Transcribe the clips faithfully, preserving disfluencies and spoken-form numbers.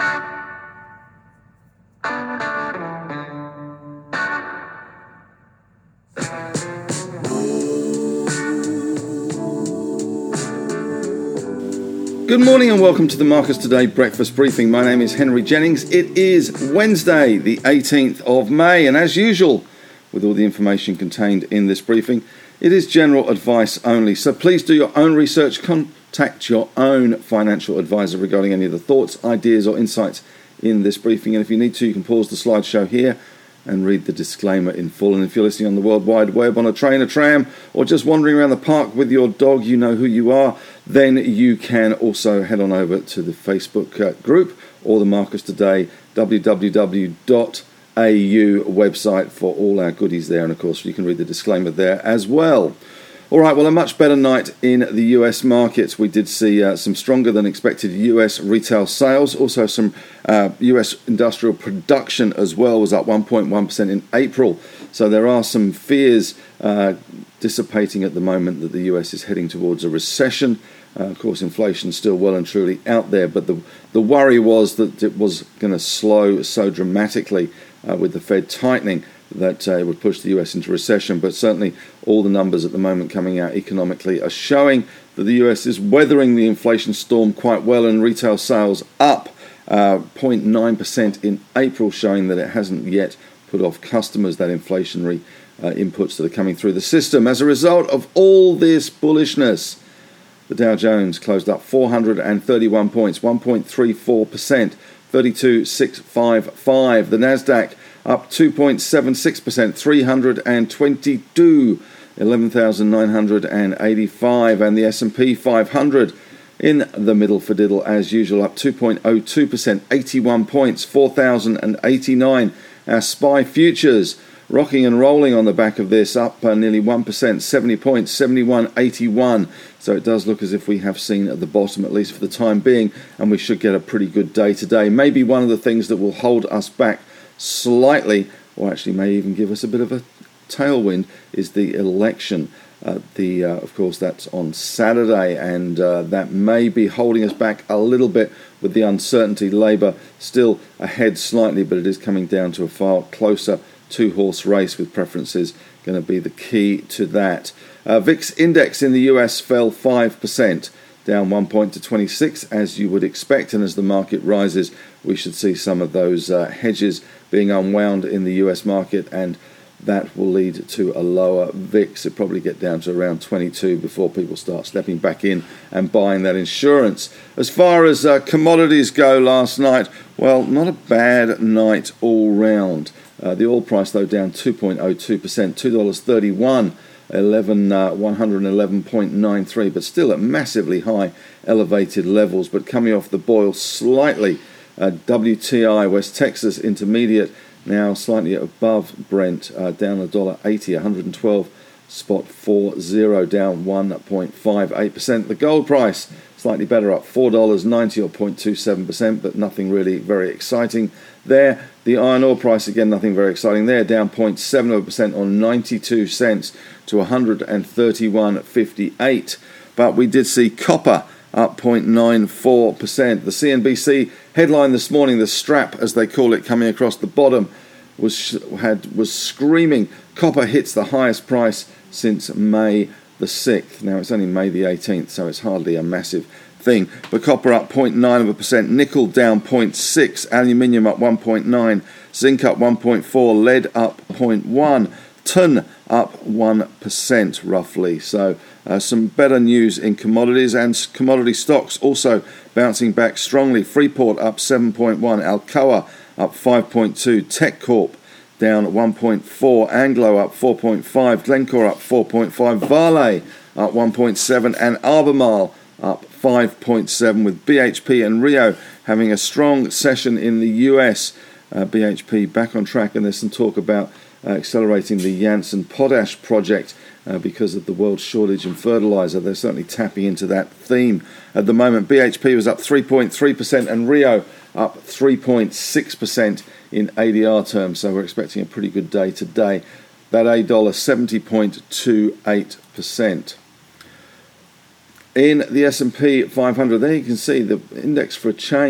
Good morning and welcome to the Marcus Today Breakfast Briefing. My name is Henry Jennings. It is Wednesday, the eighteenth of May, and as usual, with all the information contained in this briefing, it is general advice only. So please do your own research, contact your own financial advisor regarding any of the thoughts, ideas or insights in this briefing. And if you need to, you can pause the slideshow here and read the disclaimer in full. And if you're listening on the World Wide Web, on a train, a tram, or just wandering around the park with your dog, you know who you are, then you can also head on over to the Facebook uh, group or the Marcus Today w w w dot a u website for all our goodies there. And of course, you can read the disclaimer there as well. All right, well, a much better night in the U S markets. We did see uh, some stronger than expected U S retail sales. Also, some uh, U S industrial production as well was up one point one percent in April. So there are some fears uh, dissipating at the moment that the U S is heading towards a recession. Uh, of course, inflation is still well and truly out there, but the, the worry was that it was going to slow so dramatically uh, with the Fed tightening that uh, it would push the U S into recession. But certainly all the numbers at the moment coming out economically are showing that the U S is weathering the inflation storm quite well, and retail sales up uh, zero point nine percent in April, showing that it hasn't yet put off customers, that inflationary uh, inputs that are coming through the system. As a result of all this bullishness, the Dow Jones closed up four hundred thirty-one points, one point three four percent, thirty-two thousand six hundred fifty-five. The Nasdaq up two point seven six percent, three hundred twenty-two, eleven thousand nine hundred eighty-five. And the S and P five hundred in the middle for diddle as usual, up two point zero two percent, eighty-one points, four thousand eighty-nine. Our S P Y futures rocking and rolling on the back of this, up uh, nearly one percent, seventy points, seventy-one eighty-one. So it does look as if we have seen at the bottom, at least for the time being, and we should get a pretty good day today. Maybe one of the things that will hold us back slightly, or actually may even give us a bit of a tailwind, is the election. Uh, the uh, of course, that's on Saturday, and uh, that may be holding us back a little bit with the uncertainty. Labour still ahead slightly, but it is coming down to a far closer two-horse race, with preferences going to be the key to that. Uh, V I X index in the U S fell five percent, down one point to twenty-six, as you would expect, and as the market rises, we should see some of those uh, hedges being unwound in the U S market, and that will lead to a lower V I X. It'll probably get down to around twenty-two before people start stepping back in and buying that insurance. As far as uh, commodities go last night, well, not a bad night all round. Uh, the oil price, though, down two point zero two percent, two dollars thirty-one, eleven, uh, one hundred eleven point nine three, but still at massively high elevated levels, but coming off the boil slightly. Uh, W T I, West Texas Intermediate, now slightly above Brent, uh, down one dollar eighty, one hundred twelve spot four zero, down one point five eight percent. The gold price, slightly better, up four dollars ninety or zero point two seven percent, but nothing really very exciting there. The iron ore price, again, nothing very exciting there, down zero point seven percent on ninety-two cents to one hundred thirty-one fifty-eight. But we did see copper up zero point nine four percent. The C N B C headline this morning, the strap, as they call it, coming across the bottom, was had was screaming, copper hits the highest price since May the sixth. Now, it's only May the eighteenth, so it's hardly a massive thing. But copper up zero point nine percent, nickel down zero point six, aluminium up one point nine, zinc up one point four, lead up zero point one, tin up one percent roughly. So uh, some better news in commodities, and commodity stocks also bouncing back strongly. Freeport up seven point one, Alcoa up five point two, TechCorp down one point four, Anglo up four point five, Glencore up four point five, Vale up one point seven, and Albemarle up five point seven, with B H P and Rio having a strong session in the U S. Uh, B H P back on track, and there's some talk about uh, accelerating the Janssen Potash project uh, because of the world shortage in fertilizer. They're certainly tapping into that theme at the moment. B H P was up three point three percent and Rio up three point six percent in A D R terms, so we're expecting a pretty good day today. That A dollar seventy point two eight percent. In the S and P five hundred, there you can see the index for a change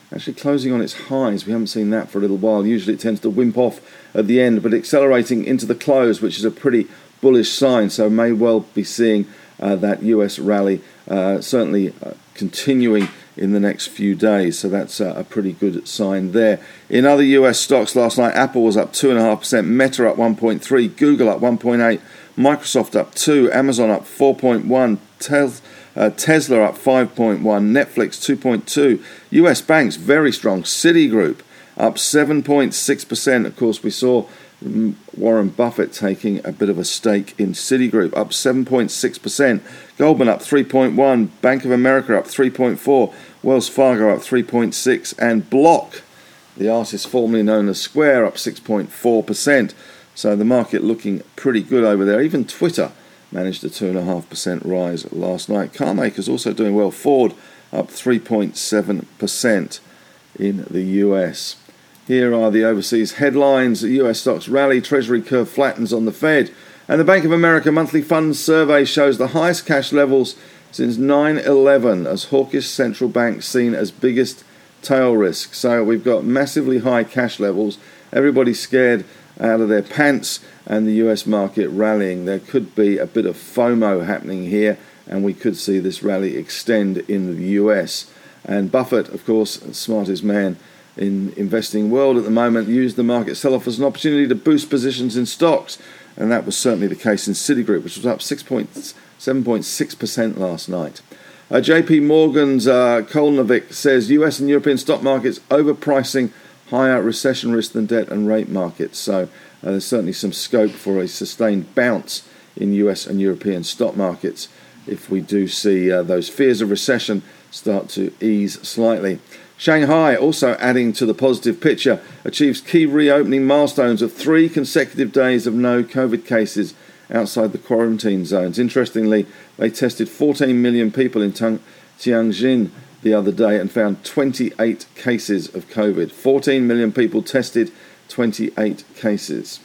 actually closing on its highs. We haven't seen that for a little while. Usually it tends to wimp off at the end, but accelerating into the close, which is a pretty bullish sign. So may well be seeing uh, that U S rally uh, certainly uh, continuing in the next few days. So that's uh, a pretty good sign there. In other U S stocks last night, Apple was up two point five percent, Meta up one point three percent, Google up one point eight percent, Microsoft up two percent, Amazon up four point one percent, Uh, Tesla up five point one, Netflix two point two. U S banks very strong. Citigroup up seven point six percent. Of course, we saw Warren Buffett taking a bit of a stake in Citigroup, up seven point six percent. Goldman up three point one, Bank of America up three point four, Wells Fargo up three point six, and Block, the artist formerly known as Square, up six point four percent. So the market looking pretty good over there. Even Twitter managed a two point five percent rise last night. Car makers also doing well. Ford up three point seven percent in the U S. Here are the overseas headlines. The U S stocks rally, Treasury curve flattens on the Fed, and the Bank of America monthly funds survey shows the highest cash levels since nine eleven as hawkish central bank seen as biggest tail risk. So we've got massively high cash levels. Everybody's scared out of their pants, and the U S market rallying. There could be a bit of FOMO happening here, and we could see this rally extend in the U S. And Buffett, of course, smartest man in investing world at the moment, used the market sell-off as an opportunity to boost positions in stocks, and that was certainly the case in Citigroup, which was up seven point six percent last night. Uh, J P Morgan's uh, Kolnovic says U S and European stock markets overpricing higher recession risk than debt and rate markets. So uh, there's certainly some scope for a sustained bounce in U S and European stock markets if we do see uh, those fears of recession start to ease slightly. Shanghai, also adding to the positive picture, achieves key reopening milestones of three consecutive days of no COVID cases outside the quarantine zones. Interestingly, they tested fourteen million people in Tianjin the other day and found twenty-eight cases of COVID. fourteen million people tested, twenty-eight cases.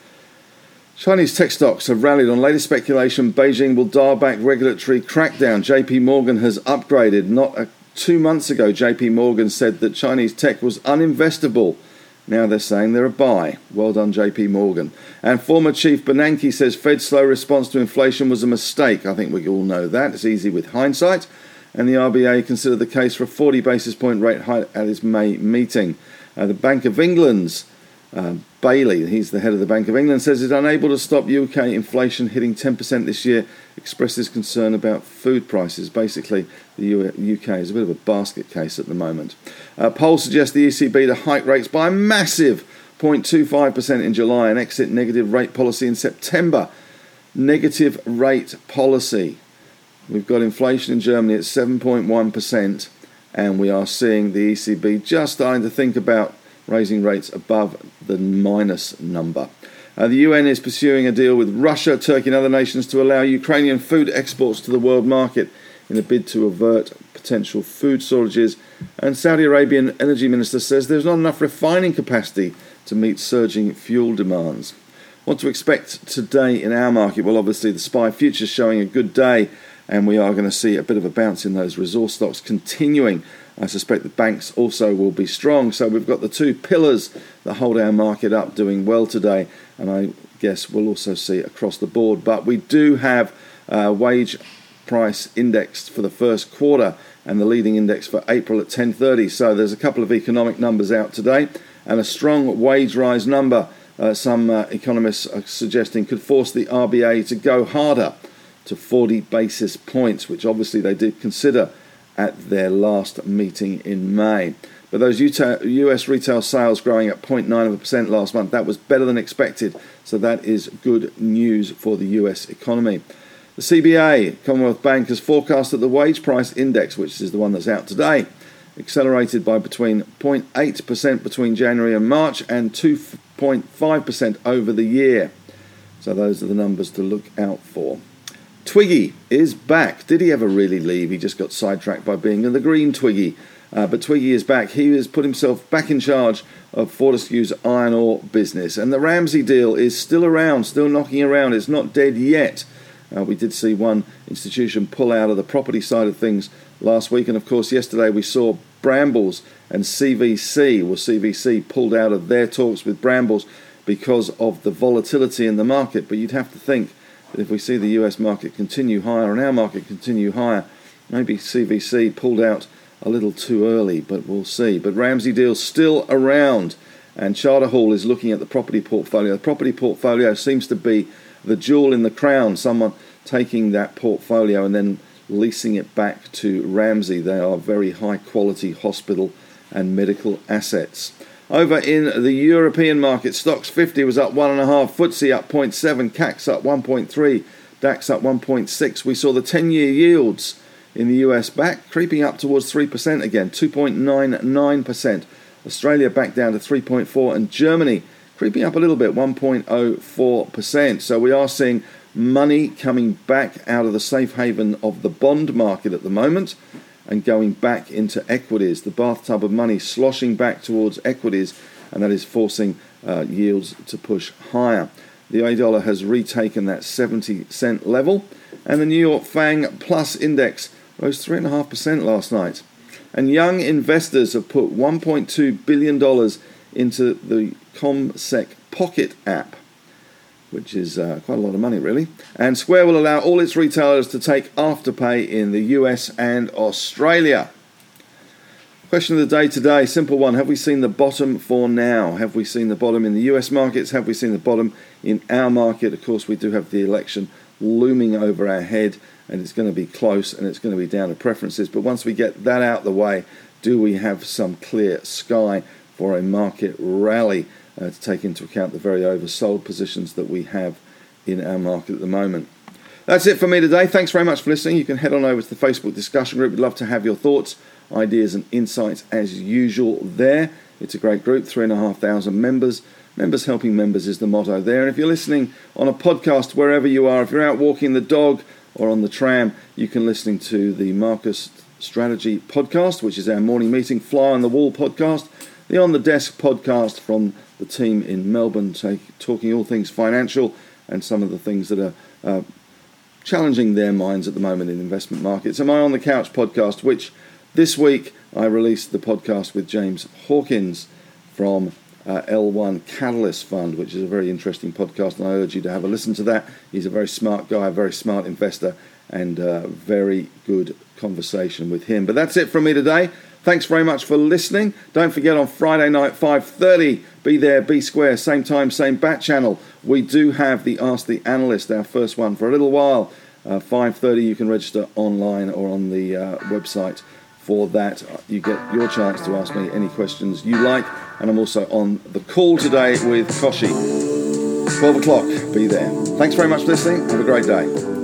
Chinese tech stocks have rallied on latest speculation Beijing will dial back regulatory crackdown. J P Morgan has upgraded. Not a, two months ago, J P Morgan said that Chinese tech was uninvestable. Now they're saying they're a buy. Well done, J P Morgan. And former Chief Bernanke says Fed's slow response to inflation was a mistake. I think we all know that. It's easy with hindsight. And the R B A considered the case for a forty basis point rate hike at its May meeting. Uh, the Bank of England's uh, Bailey, he's the head of the Bank of England, says it's unable to stop U K inflation hitting ten percent this year, expresses concern about food prices. Basically, the U K is a bit of a basket case at the moment. Uh, polls suggest the E C B to hike rates by a massive zero point two five percent in July and exit negative rate policy in September. Negative rate policy. We've got inflation in Germany at seven point one percent, and we are seeing the E C B just starting to think about raising rates above the minus number. Uh, the U N is pursuing a deal with Russia, Turkey and other nations to allow Ukrainian food exports to the world market in a bid to avert potential food shortages. And Saudi Arabian energy minister says there's not enough refining capacity to meet surging fuel demands. What to expect today in our market? Well, obviously the S P Y futures showing a good day, and we are going to see a bit of a bounce in those resource stocks continuing. I suspect the banks also will be strong. So we've got the two pillars that hold our market up doing well today, and I guess we'll also see across the board. But we do have uh, wage price indexed for the first quarter and the leading index for April at ten thirty. So there's a couple of economic numbers out today, and a strong wage rise number, uh, some uh, economists are suggesting, could force the R B A to go harder to forty basis points, which obviously they did consider at their last meeting in May. But those U S retail sales growing at zero point nine percent last month, that was better than expected. So that is good news for the U S economy. The C B A, Commonwealth Bank, has forecast that the wage price index, which is the one that's out today, accelerated by between zero point eight percent between January and March and two point five percent over the year. So those are the numbers to look out for. Twiggy is back. Did he ever really leave? He just got sidetracked by being in the green Twiggy. Uh, but Twiggy is back. He has put himself back in charge of Fortescue's iron ore business. And the Ramsay deal is still around, still knocking around. It's not dead yet. Uh, we did see one institution pull out of the property side of things last week. And, of course, yesterday we saw Brambles and C V C. Well, C V C pulled out of their talks with Brambles because of the volatility in the market. But you'd have to think that if we see the U S market continue higher and our market continue higher, maybe C V C pulled out a little too early, but we'll see. But Ramsey Deal's still around, and Charter Hall is looking at the property portfolio. The property portfolio seems to be the jewel in the crown, someone taking that portfolio and then leasing it back to Ramsey. They are very high quality hospital and medical assets. Over in the European market, Stoxx fifty was up one point five, F T S E up zero point seven, C A C up one point three, DAX up one point six. We saw the ten-year yields in the U S back creeping up towards three percent again, two point nine nine percent. Australia back down to three point four, and Germany creeping up a little bit, one point zero four percent. So we are seeing money coming back out of the safe haven of the bond market at the moment and going back into equities. The bathtub of money sloshing back towards equities, and that is forcing uh, yields to push higher. The A dollar has retaken that seventy cent level, and the New York FANG Plus Index rose three point five percent last night. And young investors have put one point two billion dollars into the CommSec Pocket app, which is uh, quite a lot of money, really. And Square will allow all its retailers to take Afterpay in the U S and Australia. Question of the day today, simple one. Have we seen the bottom for now? Have we seen the bottom in the U S markets? Have we seen the bottom in our market? Of course, we do have the election looming over our head, and it's going to be close, and it's going to be down to preferences. But once we get that out of the way, do we have some clear sky for a market rally uh, to take into account the very oversold positions that we have in our market at the moment? That's it for me today. Thanks very much for listening. You can head on over to the Facebook discussion group. We'd love to have your thoughts, ideas and insights as usual there. It's a great group, three and a half thousand members. Members helping members is the motto there. And if you're listening on a podcast, wherever you are, if you're out walking the dog or on the tram, you can listen to the Marcus Strategy podcast, which is our morning meeting, Fly on the Wall podcast, the On the Desk podcast from the team in Melbourne, take, talking all things financial and some of the things that are uh, challenging their minds at the moment in investment markets. And my On the Couch podcast, which this week I released the podcast with James Hawkins from uh, L one Catalyst Fund, which is a very interesting podcast, and I urge you to have a listen to that. He's a very smart guy, a very smart investor, and uh, very good conversation with him. But that's it from me today. Thanks very much for listening. Don't forget, on Friday night, five thirty, be there, be square, same time, same bat channel. We do have the Ask the Analyst, our first one for a little while. Uh, five thirty, you can register online or on the uh, website for that. You get your chance to ask me any questions you like. And I'm also on the call today with Koshi. twelve o'clock, be there. Thanks very much for listening. Have a great day.